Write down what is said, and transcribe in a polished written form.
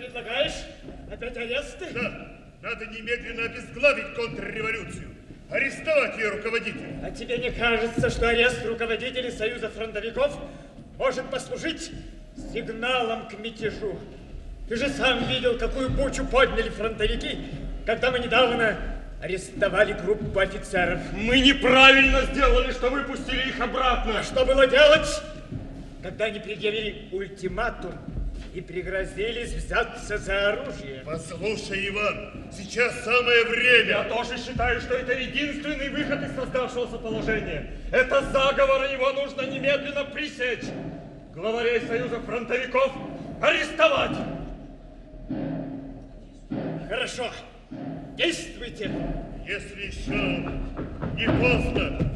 предлагаешь? Опять аресты? Да. Надо немедленно обезглавить контрреволюцию. Арестовать ее руководителя. А тебе не кажется, что арест руководителей Союза фронтовиков может послужить сигналом к мятежу? Ты же сам видел, какую бучу подняли фронтовики, когда мы недавно арестовали группу офицеров. Мы неправильно сделали, что выпустили их обратно. А что было делать, когда они предъявили ультиматум и пригрозились взяться за оружие? Послушай, Иван, сейчас самое время. Я тоже считаю, что это единственный выход из создавшегося положения. Это заговор, и его нужно немедленно пресечь. Главарей Союза фронтовиков арестовать. Хорошо. Действуйте. Если еще не поздно.